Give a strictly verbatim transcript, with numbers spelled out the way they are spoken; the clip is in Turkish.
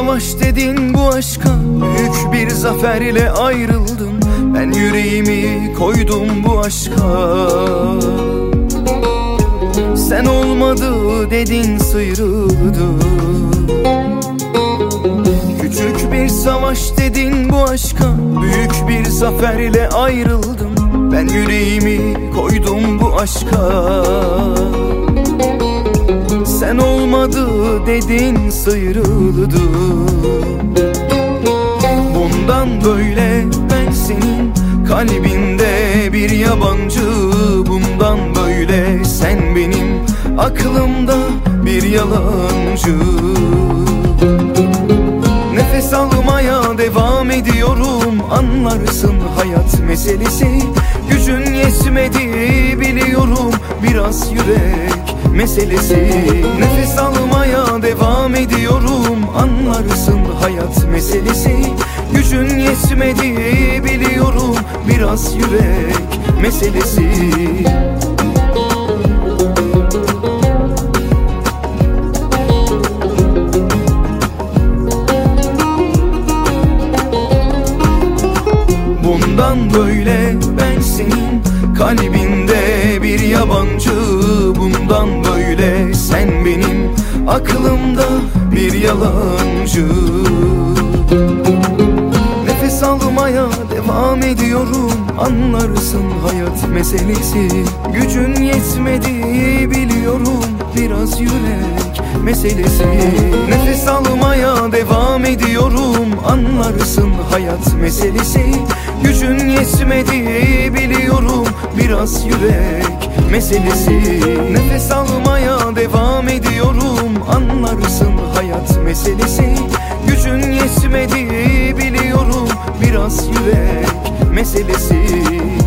savaş dedin bu aşka, büyük bir zaferle ayrıldım. Ben yüreğimi koydum bu aşka. Sen olmadı dedin, sıyrıldım. Küçük bir savaş dedin bu aşka, büyük bir zaferle ayrıldım. Ben yüreğimi koydum bu aşka. Sen olmadı dedin, sıyrıldım. Bundan böyle ben senin kalbinde bir yabancı. Bundan böyle sen benim aklımda bir yalancı. Nefes almaya devam ediyorum, anlarsın hayat meselesi. Gücün yetmedi biliyorum, biraz yürek meselesi. Nefes almaya devam ediyorum, anlarsın hayat meselesi. Gücün yetmedi biliyorum, biraz yürek meselesi. Bundan böyle ben senin kalbinde bir yabancı. Bundan böyle sen benim aklımda bir yalancı. Nefes almaya devam ediyorum, anlarsın hayat meselesi. Gücün yetmedi biliyorum, biraz yürek meselesi. Nefes almaya devam ediyorum, anlarsın hayat meselesi. Gücün yetmedi biliyorum, biraz yürek meselesi. Nefes almaya devam ediyorum, anlarsın hayat meselesi. Gücün yetmedi biliyorum, biraz yürek meselesi.